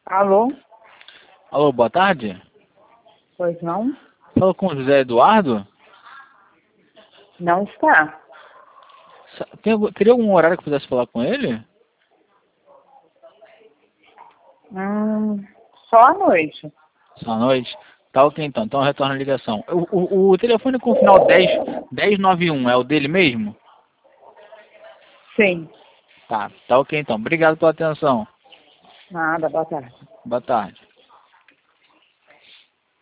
Alô? Alô, boa tarde. Pois não? Falo com o José Eduardo. Não está. Teria algum horário que eu pudesse falar com ele? Só à noite. Só à noite? Tá ok então, então eu retorno a ligação. O telefone com o final 1091 é o dele mesmo? Sim. Tá ok então. Obrigado pela atenção. Nada, boa tarde. Boa tarde.